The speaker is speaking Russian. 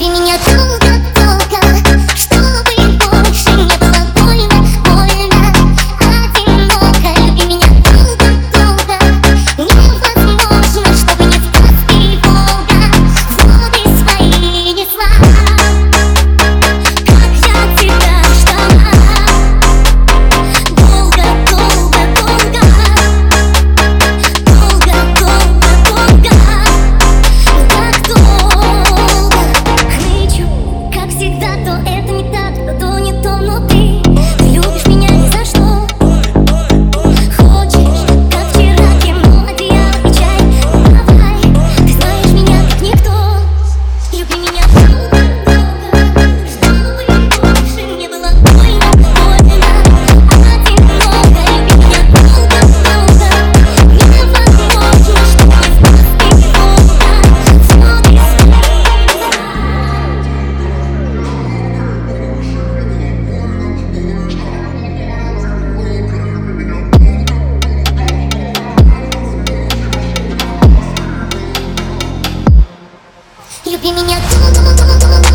Люби меня долго-долго, чтобы больше не было больно, больно, одиноко. Люби меня долго-долго, невозможно, чтобы не спасти Волга, воды свои несла. Как я тебя ждала, долго-долго-долго, долго-долго-долго, так долго. Кричу, как всегда, то это не так, то не то, но ты любишь меня ни за что. Хочешь, как вчера, кино, одеяло и чай, давай, ты знаешь меня как никто. Люби меня долго-долго, чтобы больше не было больно, больно, одиноко. Люби меня долго-долго, невозможно, чтобы не спасти Волга, воды свои. Люби меня долго-долго.